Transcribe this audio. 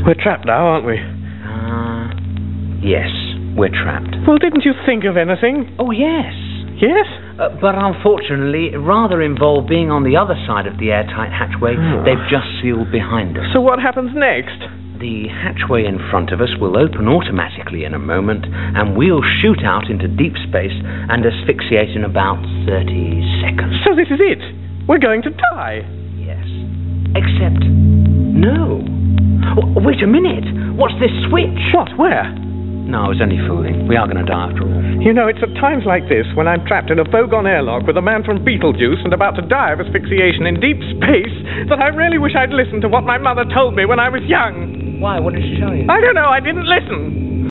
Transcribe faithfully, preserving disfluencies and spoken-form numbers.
We're trapped now, aren't we? Uh, yes, we're trapped. Well, didn't you think of anything? Oh, yes. Yes? Uh, but unfortunately, it rather involved being on the other side of the airtight hatchway. Oh. They've just sealed behind us. So what happens next? The hatchway in front of us will open automatically in a moment, and we'll shoot out into deep space and asphyxiate in about thirty seconds. So this is it? We're going to die? Yes. Except, no. W- wait a minute. What's this switch? What? Where? No, I was only fooling. We are going to die after all. You know, it's at times like this, when I'm trapped in a Vogon airlock with a man from Beetlejuice and about to die of asphyxiation in deep space, that I really wish I'd listened to what my mother told me when I was young. Why? What did she tell you? I don't know, I didn't listen.